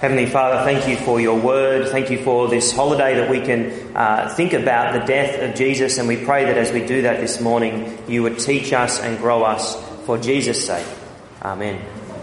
Heavenly Father, thank you for your word. Thank you for this holiday that we can think about the death of Jesus, and we pray that as we do that this morning, you would teach us and grow us for Jesus' sake. Amen.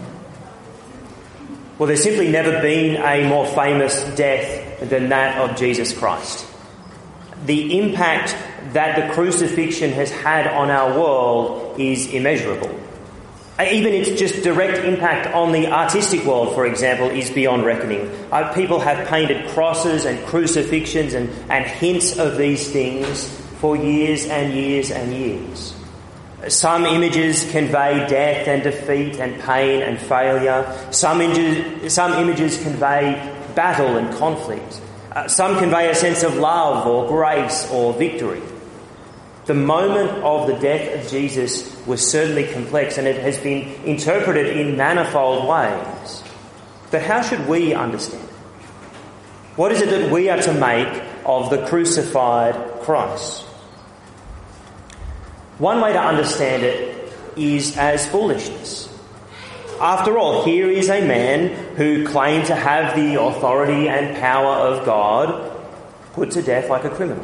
Well, there's simply never been a more famous death than that of Jesus Christ. The impact that the crucifixion has had on our world is immeasurable. Even its just direct impact on the artistic world, for example, is beyond reckoning. People have painted crosses and crucifixions and hints of these things for years and years and years. Some images convey death and defeat and pain and failure. Some images convey battle and conflict. Some convey a sense of love or grace or victory. The moment of the death of Jesus was certainly complex, and it has been interpreted in manifold ways. But how should we understand it? What is it that we are to make of the crucified Christ? One way to understand it is as foolishness. After all, here is a man who claimed to have the authority and power of God put to death like a criminal.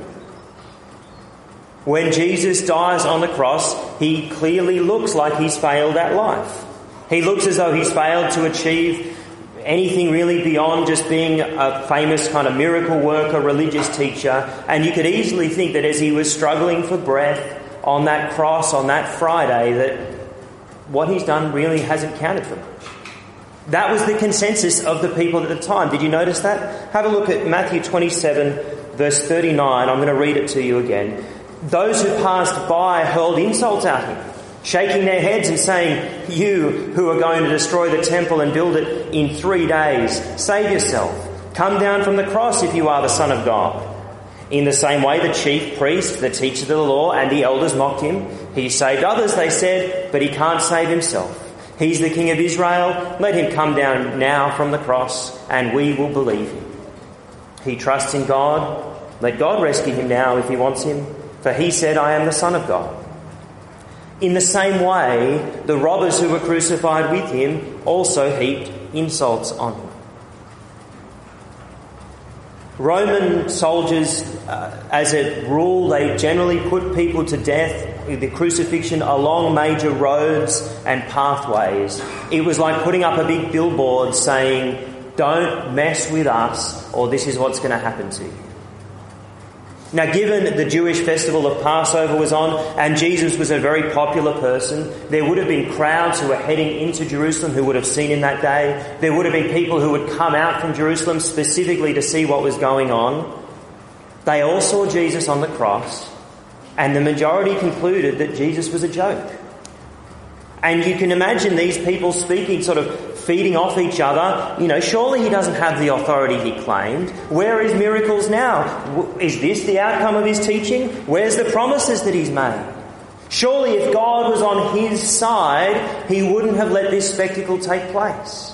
When Jesus dies on the cross, he clearly looks like he's failed at life. He looks as though he's failed to achieve anything really beyond just being a famous kind of miracle worker, religious teacher. And you could easily think that as he was struggling for breath on that cross on that Friday, that what he's done really hasn't counted for much. That was the consensus of the people at the time. Did you notice that? Have a look at Matthew 27, verse 39. I'm going to read it to you again. Those who passed by hurled insults at him, shaking their heads and saying, "You who are going to destroy the temple and build it in 3 days, save yourself. Come down from the cross if you are the Son of God." In the same way, the chief priest, the teachers of the law, and the elders mocked him. He saved others, they said, but he can't save himself. He's the King of Israel. Let him come down now from the cross, and we will believe him. He trusts in God. Let God rescue him now if he wants him. For he said, "I am the Son of God." In the same way, the robbers who were crucified with him also heaped insults on him. Roman soldiers, as a rule, they generally put people to death, the crucifixion, along major roads and pathways. It was like putting up a big billboard saying, "Don't mess with us, or this is what's going to happen to you." Now, given the Jewish festival of Passover was on, and Jesus was a very popular person, there would have been crowds who were heading into Jerusalem who would have seen him that day. There would have been people who would come out from Jerusalem specifically to see what was going on. They all saw Jesus on the cross, and the majority concluded that Jesus was a joke. And you can imagine these people speaking, sort of feeding off each other. You know, surely he doesn't have the authority he claimed. Where are his miracles now? Is this the outcome of his teaching? Where's the promises that he's made? Surely if God was on his side, he wouldn't have let this spectacle take place.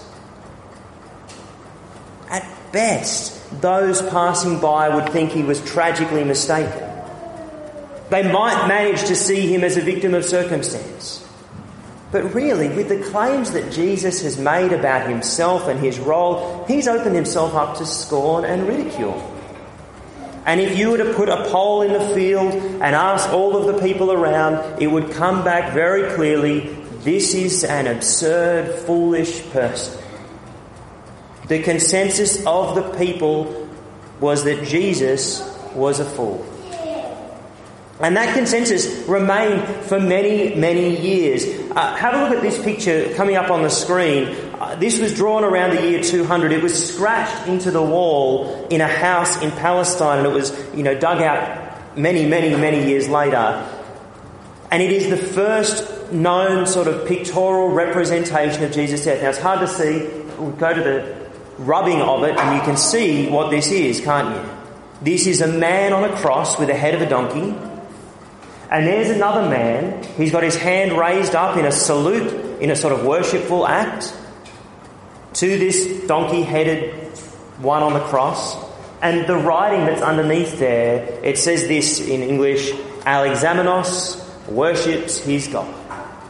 At best, those passing by would think he was tragically mistaken. They might manage to see him as a victim of circumstance. But really, with the claims that Jesus has made about himself and his role, he's opened himself up to scorn and ridicule. And if you were to put a poll in the field and ask all of the people around, it would come back very clearly, this is an absurd, foolish person. The consensus of the people was that Jesus was a fool. And that consensus remained for many, many years. Have a look at this picture coming up on the screen. This was drawn around the year 200. It was scratched into the wall in a house in Palestine, and it was, dug out many, many, many years later. And it is the first known sort of pictorial representation of Jesus' death. Now, it's hard to see. We'll go to the rubbing of it, and you can see what this is, can't you? This is a man on a cross with the head of a donkey. And there's another man. He's got his hand raised up in a salute, in a sort of worshipful act to this donkey-headed one on the cross. And the writing that's underneath there, it says this in English: Alexamenos worships his God.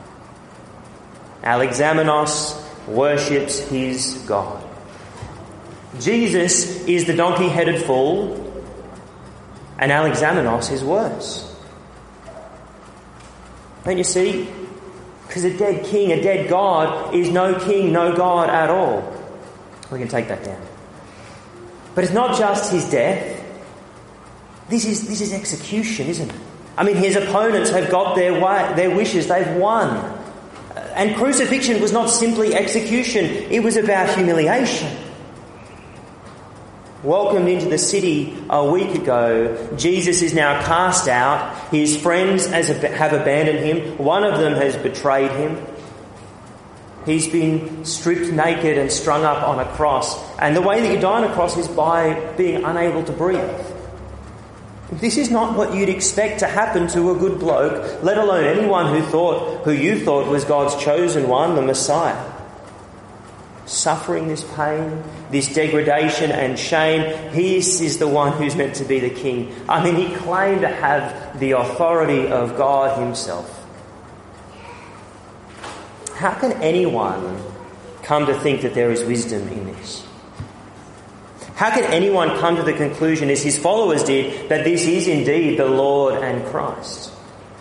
Alexamenos worships his God. Jesus is the donkey-headed fool, and Alexamenos is worse. Don't you see? Because a dead king, a dead God, is no king, no God at all. We can take that down. But it's not just his death. This is execution, isn't it? I mean, his opponents have got their wishes. They've won. And crucifixion was not simply execution. It was about humiliation. Welcomed into the city a week ago, Jesus is now cast out. His friends have abandoned him. One of them has betrayed him. He's been stripped naked and strung up on a cross. And the way that you die on a cross is by being unable to breathe. This is not what you'd expect to happen to a good bloke, let alone anyone who you thought was God's chosen one, the Messiah. Suffering this pain, this degradation and shame, this is the one who's meant to be the king. I mean, he claimed to have the authority of God himself. How can anyone come to think that there is wisdom in this? How can anyone come to the conclusion, as his followers did, that this is indeed the Lord and Christ?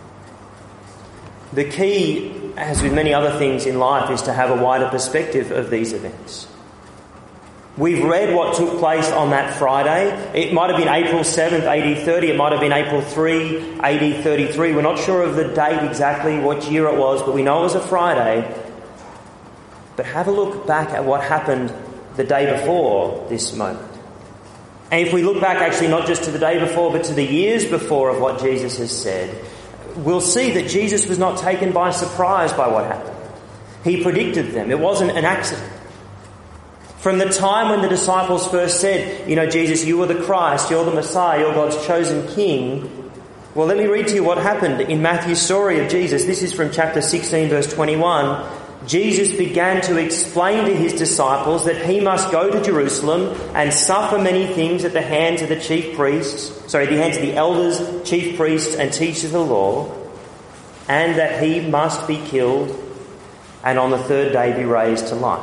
The key, as with many other things in life, is to have a wider perspective of these events. We've read what took place on that Friday. It might have been April 7th, AD 30. It might have been April 3, AD 33. We're not sure of the date exactly, what year it was, but we know it was a Friday. But have a look back at what happened the day before this moment. And if we look back actually not just to the day before, but to the years before of what Jesus has said, we'll see that Jesus was not taken by surprise by what happened. He predicted them. It wasn't an accident. From the time when the disciples first said, Jesus, you are the Christ, you're the Messiah, you're God's chosen king. Well, let me read to you what happened in Matthew's story of Jesus. This is from chapter 16, verse 21. Jesus began to explain to his disciples that he must go to Jerusalem and suffer many things at the hands of the the elders, chief priests and teachers of the law, and that he must be killed and on the third day be raised to life.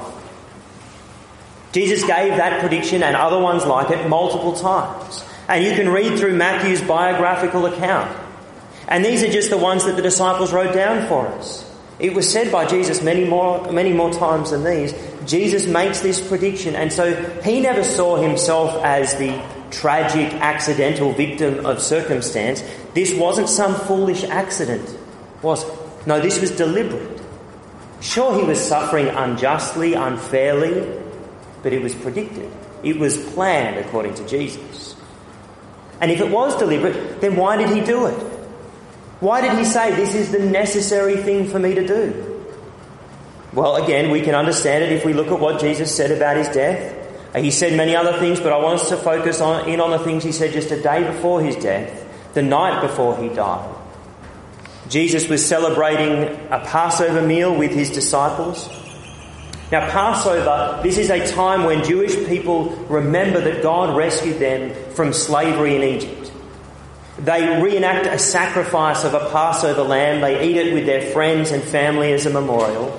Jesus gave that prediction and other ones like it multiple times. And you can read through Matthew's biographical account. And these are just the ones that the disciples wrote down for us. It was said by Jesus many more times than these. Jesus makes this prediction, and so he never saw himself as the tragic, accidental victim of circumstance. This wasn't some foolish accident, was it? No, this was deliberate. Sure, he was suffering unjustly, unfairly, but it was predicted. It was planned according to Jesus. And if it was deliberate, then why did he do it? Why did he say, this is the necessary thing for me to do? Well, again, we can understand it if we look at what Jesus said about his death. He said many other things, but I want us to focus on the things he said just a day before his death, the night before he died. Jesus was celebrating a Passover meal with his disciples. Now, Passover, this is a time when Jewish people remember that God rescued them from slavery in Egypt. They reenact a sacrifice of a Passover lamb. They eat it with their friends and family as a memorial.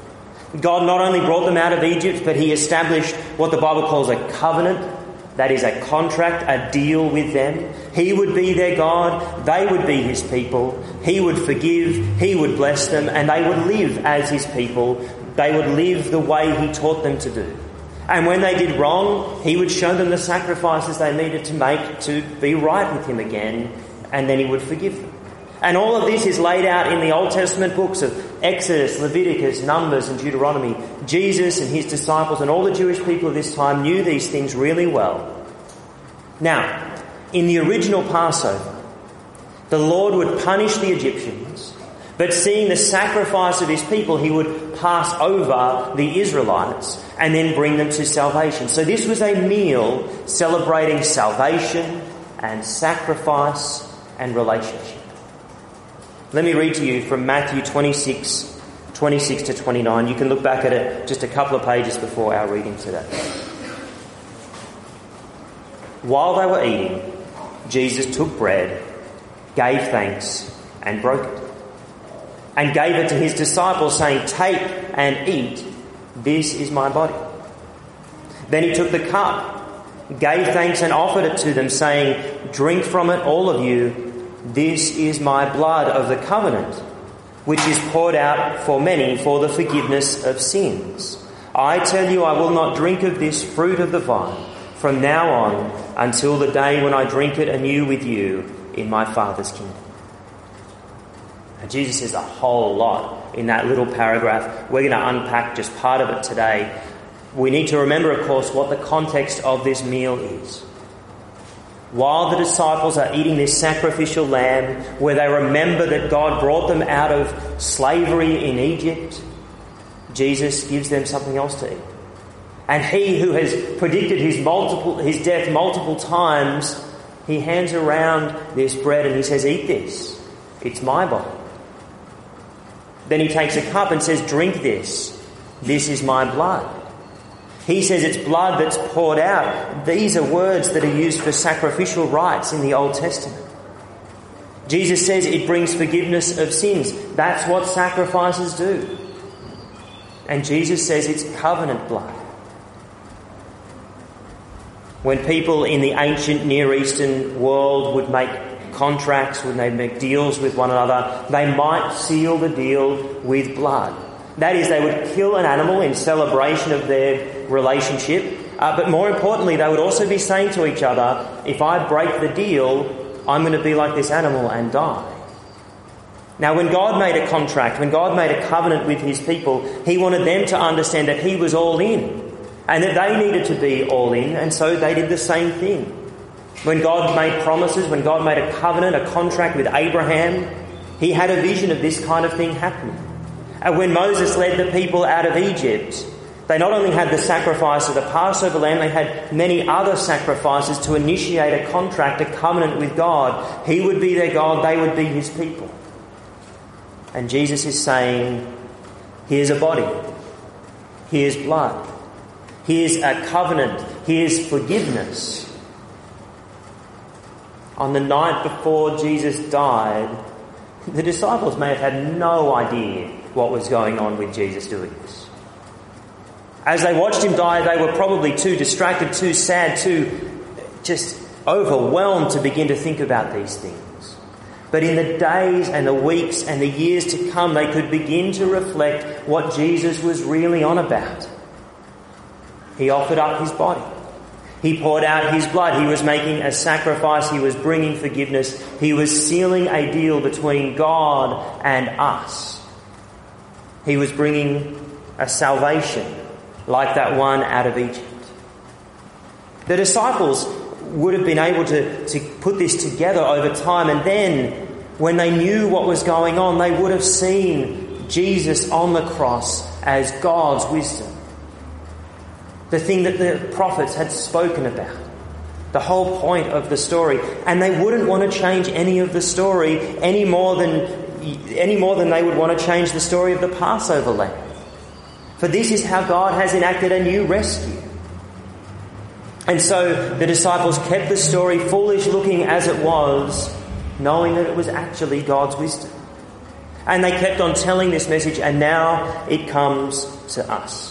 God not only brought them out of Egypt, but he established what the Bible calls a covenant. That is a contract, a deal with them. He would be their God. They would be his people. He would forgive. He would bless them. And they would live as his people. They would live the way he taught them to do. And when they did wrong, he would show them the sacrifices they needed to make to be right with him again, and then he would forgive them. And all of this is laid out in the Old Testament books of Exodus, Leviticus, Numbers and Deuteronomy. Jesus and his disciples and all the Jewish people of this time knew these things really well. Now, in the original Passover, the Lord would punish the Egyptians, but seeing the sacrifice of his people, he would pass over the Israelites and then bring them to salvation. So this was a meal celebrating salvation and sacrifice and relationship. Let me read to you from Matthew 26 to 29. You can look back at it just a couple of pages before our reading today. While they were eating, Jesus took bread, gave thanks, and broke it, and gave it to his disciples, saying, "Take and eat, this is my body." Then he took the cup, gave thanks and offered it to them, saying, "Drink from it, all of you. This is my blood of the covenant, which is poured out for many for the forgiveness of sins. I tell you, I will not drink of this fruit of the vine from now on until the day when I drink it anew with you in my Father's kingdom." Now, Jesus says a whole lot in that little paragraph. We're going to unpack just part of it today. We need to remember, of course, what the context of this meal is. While the disciples are eating this sacrificial lamb, where they remember that God brought them out of slavery in Egypt, Jesus gives them something else to eat. And he who has predicted his death multiple times, he hands around this bread and he says, "Eat this. It's my body." Then he takes a cup and says, "Drink this. This is my blood." He says it's blood that's poured out. These are words that are used for sacrificial rites in the Old Testament. Jesus says it brings forgiveness of sins. That's what sacrifices do. And Jesus says it's covenant blood. When people in the ancient Near Eastern world would make contracts, when they make deals with one another, they might seal the deal with blood. That is, they would kill an animal in celebration of their relationship, but more importantly, they would also be saying to each other, if I break the deal, I'm going to be like this animal and die. Now, when God made a contract, when God made a covenant with his people, he wanted them to understand that he was all in and that they needed to be all in, and so they did the same thing. When God made promises, when God made a covenant, a contract with Abraham, he had a vision of this kind of thing happening. And when Moses led the people out of Egypt, they not only had the sacrifice of the Passover lamb, they had many other sacrifices to initiate a contract, a covenant with God. He would be their God, they would be his people. And Jesus is saying, here's a body, here's blood, here's a covenant, here's forgiveness. On the night before Jesus died, the disciples may have had no idea what was going on with Jesus doing this. As they watched him die, they were probably too distracted, too sad, too just overwhelmed to begin to think about these things. But in the days and the weeks and the years to come, they could begin to reflect what Jesus was really on about. He offered up his body. He poured out his blood. He was making a sacrifice. He was bringing forgiveness. He was sealing a deal between God and us. He was bringing a salvation like that one out of Egypt. The disciples would have been able to put this together over time, and then when they knew what was going on, they would have seen Jesus on the cross as God's wisdom. The thing that the prophets had spoken about. The whole point of the story. And they wouldn't want to change any of the story any more than they would want to change the story of the Passover lamb. For this is how God has enacted a new rescue. And so the disciples kept the story foolish looking as it was, knowing that it was actually God's wisdom. And they kept on telling this message, and now it comes to us.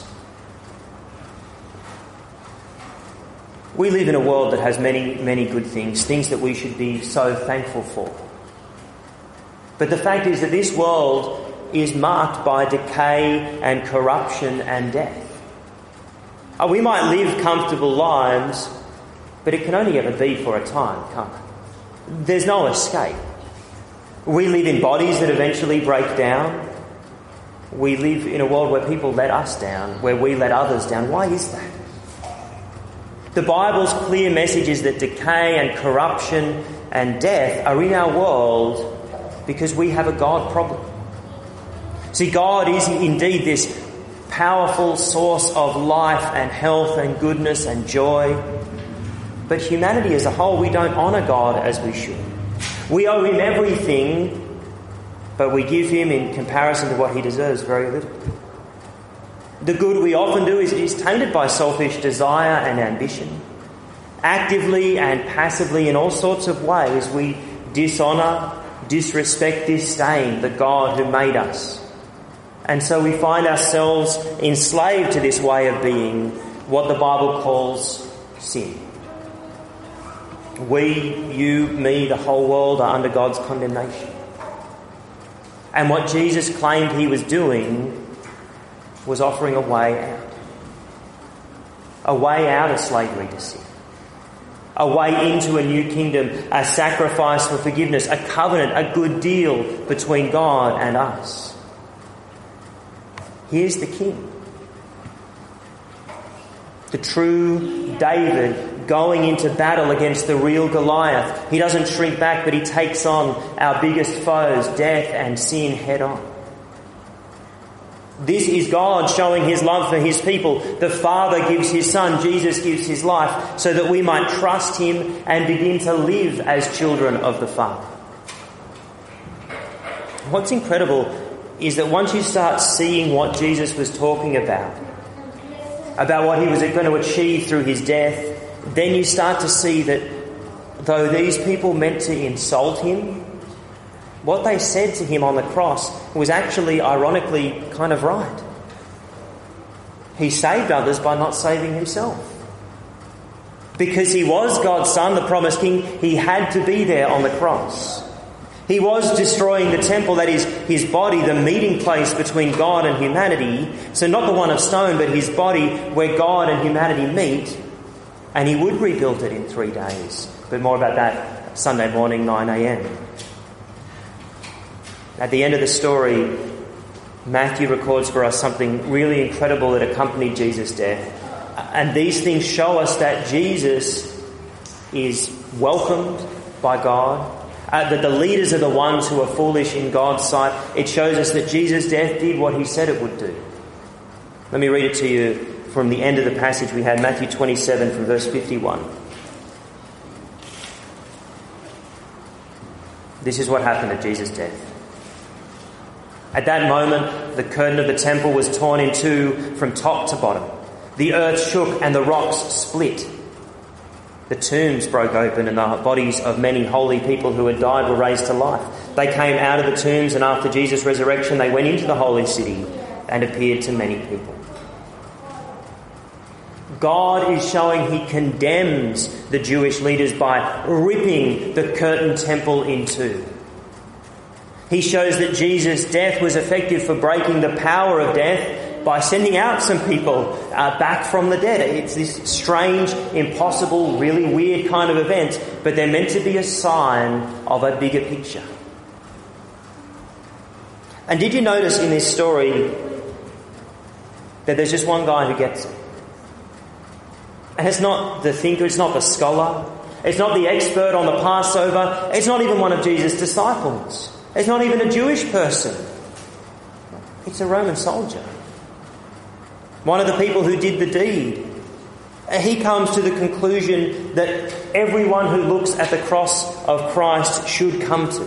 We live in a world that has many, many good things that we should be so thankful for. But the fact is that this world is marked by decay and corruption and death. We might live comfortable lives, but it can only ever be for a time, can't it? There's no escape. We live in bodies that eventually break down. We live in a world where people let us down, where we let others down. Why is that? The Bible's clear message is that decay and corruption and death are in our world because we have a God problem. See, God is indeed this powerful source of life and health and goodness and joy. But humanity as a whole, we don't honour God as we should. We owe him everything, but we give him, in comparison to what he deserves, very little. The good we often do is tainted by selfish desire and ambition. Actively and passively, in all sorts of ways, we dishonour, disrespect, disdain the God who made us. And so we find ourselves enslaved to this way of being, what the Bible calls sin. We, you, me, the whole world are under God's condemnation. And what Jesus claimed he was doing was offering a way out. A way out of slavery to sin. A way into a new kingdom, a sacrifice for forgiveness, a covenant, a good deal between God and us. Here's the King. The true David going into battle against the real Goliath. He doesn't shrink back, but he takes on our biggest foes, death and sin, head on. This is God showing his love for his people. The Father gives his Son, Jesus gives his life, so that we might trust him and begin to live as children of the Father. What's incredible is that once you start seeing what Jesus was talking about what he was going to achieve through his death, then you start to see that though these people meant to insult him, what they said to him on the cross was actually, ironically, kind of right. He saved others by not saving himself. Because he was God's Son, the promised King, he had to be there on the cross. He was destroying the temple, that is, his body, the meeting place between God and humanity. So not the one of stone, but his body where God and humanity meet. And he would rebuild it in 3 days. But more about that Sunday morning, 9 a.m. At the end of the story, Matthew records for us something really incredible that accompanied Jesus' death. And these things show us that Jesus is welcomed by God, that the leaders are the ones who are foolish in God's sight. It shows us that Jesus' death did what he said it would do. Let me read it to you from the end of the passage we had, Matthew 27 from verse 51. This is what happened at Jesus' death. At that moment, the curtain of the temple was torn in two from top to bottom. The earth shook and the rocks split. The tombs broke open and the bodies of many holy people who had died were raised to life. They came out of the tombs, and after Jesus' resurrection, they went into the holy city and appeared to many people. God is showing he condemns the Jewish leaders by ripping the curtain temple in two. He shows that Jesus' death was effective for breaking the power of death by sending out some people back from the dead. It's this strange, impossible, really weird kind of event, but they're meant to be a sign of a bigger picture. And did you notice in this story that there's just one guy who gets it? And it's not the thinker, it's not the scholar, it's not the expert on the Passover, it's not even one of Jesus' disciples. It's not even a Jewish person. It's a Roman soldier. One of the people who did the deed. He comes to the conclusion that everyone who looks at the cross of Christ should come to.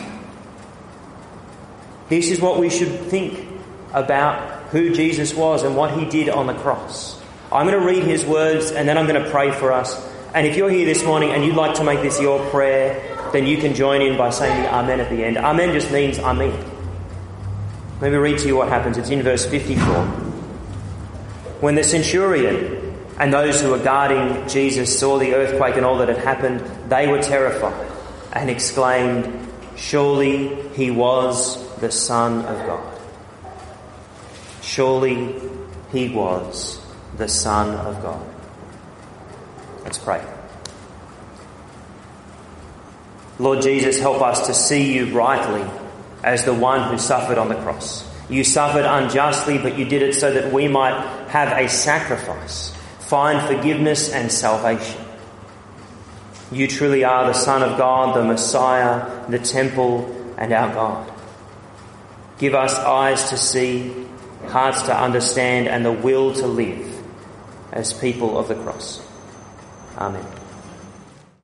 This is what we should think about who Jesus was and what he did on the cross. I'm going to read his words and then I'm going to pray for us. And if you're here this morning and you'd like to make this your prayer, then you can join in by saying the Amen at the end. Amen just means I mean it. Let me read to you what happens. It's in verse 54. When the centurion and those who were guarding Jesus saw the earthquake and all that had happened, they were terrified and exclaimed, "Surely he was the Son of God." Surely he was the Son of God. Let's pray. Lord Jesus, help us to see you rightly as the one who suffered on the cross. You suffered unjustly, but you did it so that we might have a sacrifice, find forgiveness and salvation. You truly are the Son of God, the Messiah, the temple, and our God. Give us eyes to see, hearts to understand, and the will to live as people of the cross. Amen.